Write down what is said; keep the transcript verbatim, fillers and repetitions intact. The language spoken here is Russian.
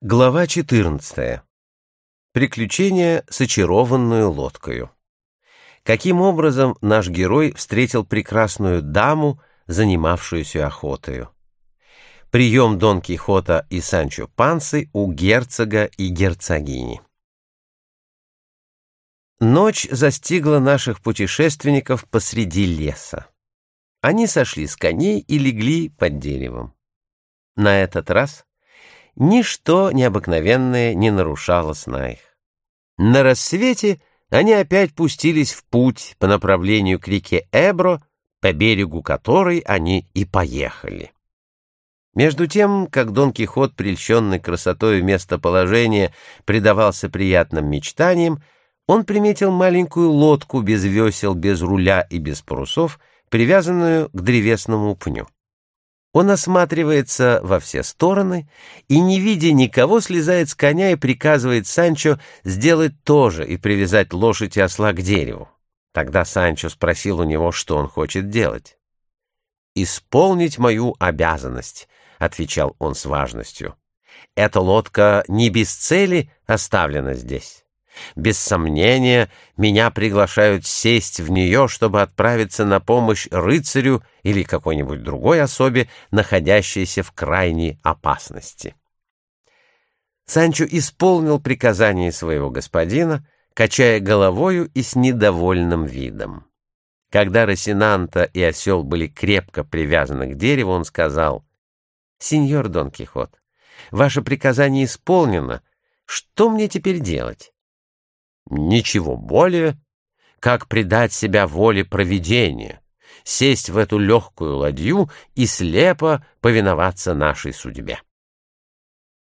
Глава четырнадцатая. Приключения с очарованную лодкою. Каким образом наш герой встретил прекрасную даму, занимавшуюся охотою. Прием Дон Кихота и Санчо Пансы у герцога и герцогини. Ночь застигла наших путешественников посреди леса. Они сошли с коней и легли под деревом. На этот раз ничто необыкновенное не нарушало сна их. На рассвете они опять пустились в путь по направлению к реке Эбро, по берегу которой они и поехали. Между тем, как Дон Кихот, прельщенный красотой местоположения, предавался приятным мечтаниям, он приметил маленькую лодку без весел, без руля и без парусов, привязанную к древесному пню. Он осматривается во все стороны и, не видя никого, слезает с коня и приказывает Санчо сделать то же и привязать лошадь и осла к дереву. Тогда Санчо спросил у него, что он хочет делать. «Исполнить мою обязанность», — отвечал он с важностью. «Эта лодка не без цели оставлена здесь. Без сомнения, меня приглашают сесть в нее, чтобы отправиться на помощь рыцарю или какой-нибудь другой особе, находящейся в крайней опасности». Санчо исполнил приказание своего господина, качая головою и с недовольным видом. Когда Росинанта и осел были крепко привязаны к дереву, он сказал: «Сеньор Дон Кихот, ваше приказание исполнено. Что мне теперь делать?» «Ничего более, как предать себя воле провидения, сесть в эту легкую ладью и слепо повиноваться нашей судьбе».